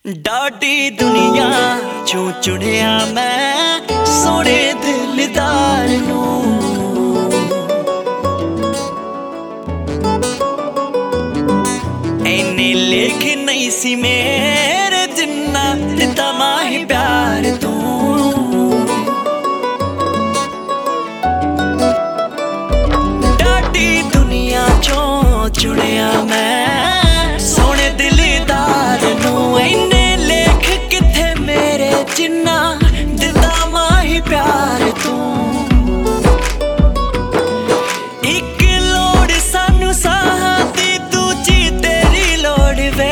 डाटी दुनिया चों चुनिया मैं सोने दिलदार नूं इन्ने लेख नहीं सी मेरे जिन्ना दिता माही प्यार तू डाटी दुनिया चों चुनिया मैं सोने दिलदार नूं जिन्ना दिता माही प्यार तू एक लोड़ सानू साहां दी दूजी तेरी लोड़ वे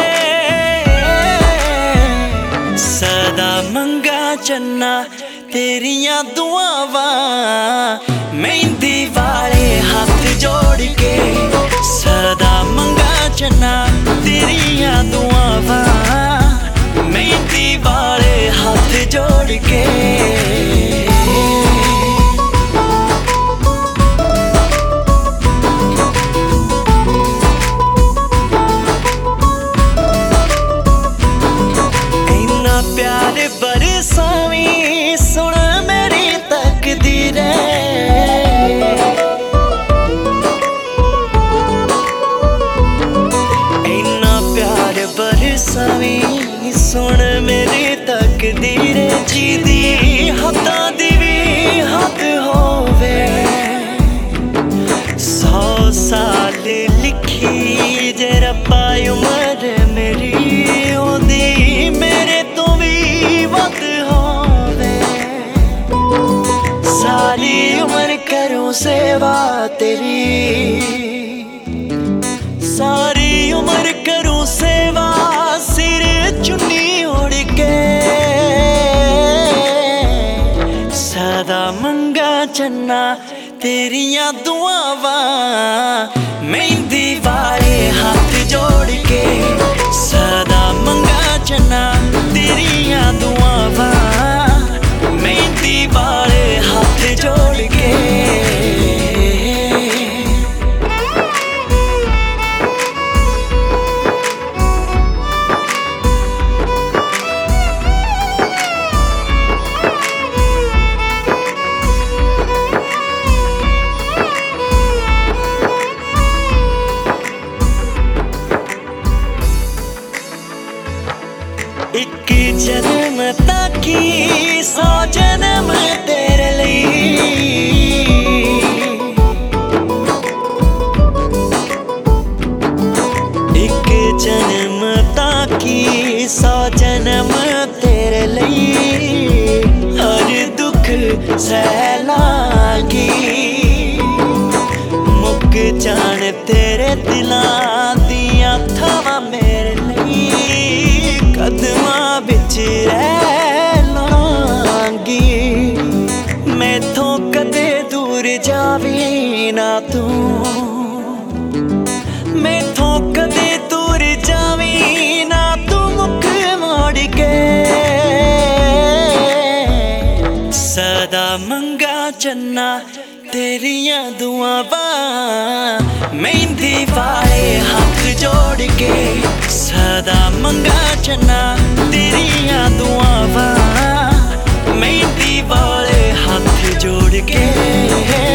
सदा मंगा चन्ना तेरियां दुआवां मेहंदी वाले हाथ जोड़ के सदा मंगा चन्ना तेरियां दुआवां मेहंदी वाले हाथ जोड़ के इन्ना प्यार बरसावी सुन मेरी तकदीर इन्ना प्यार बरसावी सुन मेरी तकदीर जी दी हदा दी भी हद होवे 100 साल लिखी जे रब्बा उमर मेरी ओदी मेरे तो भी वध होवे सारी उमर करूं सेवा तेरी सारी उमर करूं सेवा सिर चुन्नी उड़ के सदा मंगा चन्ना तेरियां दुआवां मेहंदी वाले हाथ जोड़ के सदा मंगा चन्ना तेरियां दुआवां मेहंदी वाले हाथ जोड़ के एक जन्म ताकि 100 जन्म तेरे लिए एक जन्म ताकि 100 जन्म तेरे लिए हर दुख सह लांगी मुक जान तेरे दिलां दियां थावां मेरे लिए कदमां बिच रह लांगी मैथों कदे दूर जावी ना तू मैथों कदे दूर जावी ना तू मुख मोड़ के सदा मंगा चन्ना तेरियां दुआवां मेहंदी वाले हाथ जोड़ के सदा मंगा चन्ना तेरियां दुआवां मेहंदी वाले हाथ जोड़ के